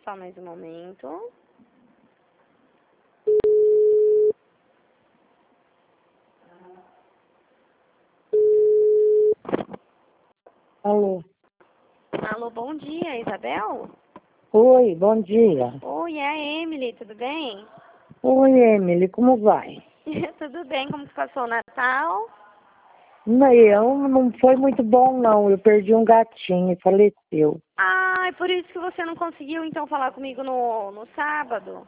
Só mais um momento. Alô? Alô, bom dia, Isabel? Oi, bom dia. Oi, é a Emily, tudo bem? Oi, Emily, como vai? Tudo bem, como que passou o Natal? Não foi muito bom, não. Eu perdi um gatinho e faleceu. Ai, por isso que você não conseguiu, então, falar comigo no sábado?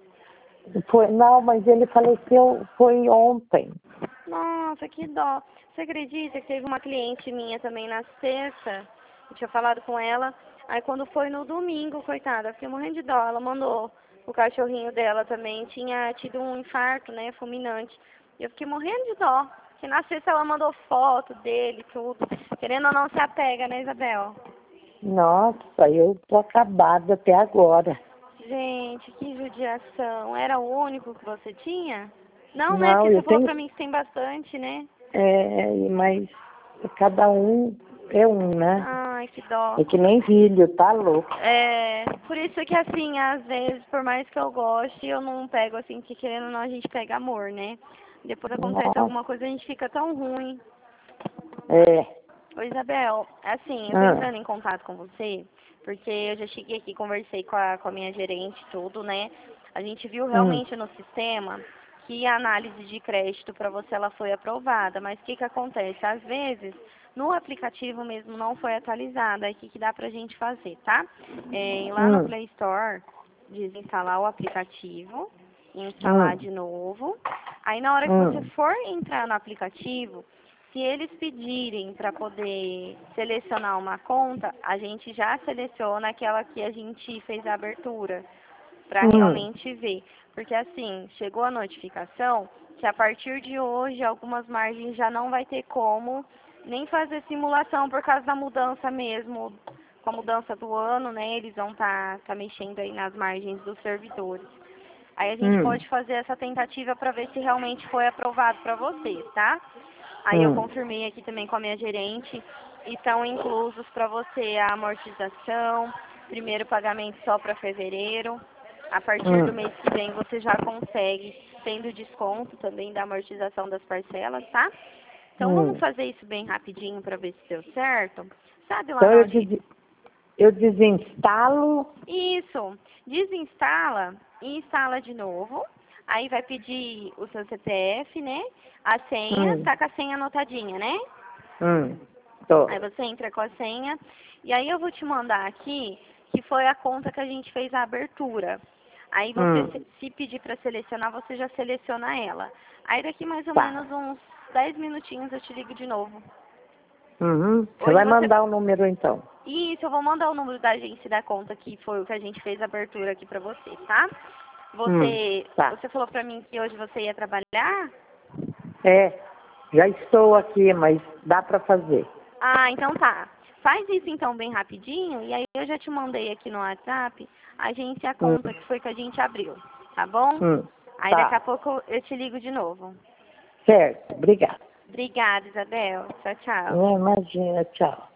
Não, mas ele faleceu, foi ontem. Nossa, que dó. Você acredita que teve uma cliente minha também na sexta? Eu tinha falado com ela. Aí quando foi no domingo, coitada, eu fiquei morrendo de dó. Ela mandou o cachorrinho dela também. Tinha tido um infarto, né, fulminante. E eu fiquei morrendo de dó. Que na sexta ela mandou foto dele, tudo. Querendo ou não, se apega, né, Isabel? Nossa, eu tô acabada até agora. Gente, que judiação. Era o único que você tinha? Não, né? Não, Porque eu você falou tenho... pra mim que tem bastante, né? Mas cada um é um, né? Ai, que dó. É que nem filho, tá louco. É, por isso que assim, às vezes, por mais que eu goste, eu não pego assim, que querendo ou não, a gente pega amor, né? Depois acontece Nossa, alguma coisa, a gente fica tão ruim. é. Ô Isabel, assim, eu tô Ah, entrando em contato com você, porque eu já cheguei aqui, conversei com a minha gerente e tudo, né? A gente viu hum, realmente no sistema que a análise de crédito para você ela foi aprovada, mas o que que acontece? Às vezes, no aplicativo mesmo não foi atualizado, aí o que que dá pra gente fazer, tá? Ir lá no hum, Play Store, desinstalar o aplicativo, instalar hum, de novo. Aí na hora que você hum, for entrar no aplicativo, se eles pedirem para poder selecionar uma conta, a gente já seleciona aquela que a gente fez a abertura, para hum. realmente ver. Porque assim, chegou a notificação que a partir de hoje algumas margens já não vai ter como nem fazer simulação por causa da mudança mesmo, com a mudança do ano, né? Eles vão tá mexendo aí nas margens dos servidores. Aí a gente Hum, pode fazer essa tentativa para ver se realmente foi aprovado para vocês, tá? Aí eu hum, confirmei aqui também com a minha gerente e estão inclusos para você a amortização, primeiro pagamento só para fevereiro. A partir do hum, mês que vem você já consegue, tendo desconto também da amortização das parcelas, tá? Então vamos hum. fazer isso bem rapidinho para ver se deu certo. Sabe lá Então na onde... eu desinstalo. Isso, desinstala e instala de novo. Aí vai pedir o seu CPF, né? A senha, Hum, tá com a senha anotadinha, né? hum, tô. Aí você entra com a senha. E aí eu vou te mandar aqui, que foi a conta que a gente fez a abertura. Aí você, Hum, se pedir para selecionar, você já seleciona ela. Aí daqui mais ou tá. menos uns 10 minutinhos eu te ligo de novo. Uhum. Você Hoje vai você... mandar o número então. Isso, eu vou mandar o número da agência da conta, que foi o que a gente fez a abertura aqui pra você, tá? Tá. Você falou pra mim que hoje você ia trabalhar? É, já estou aqui, mas dá para fazer. Ah, então tá. Faz isso então bem rapidinho e aí eu já te mandei aqui no WhatsApp a agência, a Hum, conta que foi que a gente abriu, tá bom? hum, Aí daqui a tá. pouco eu te ligo de novo. Certo, obrigada. Obrigada, Isabel. Tchau, tchau. Imagina, tchau.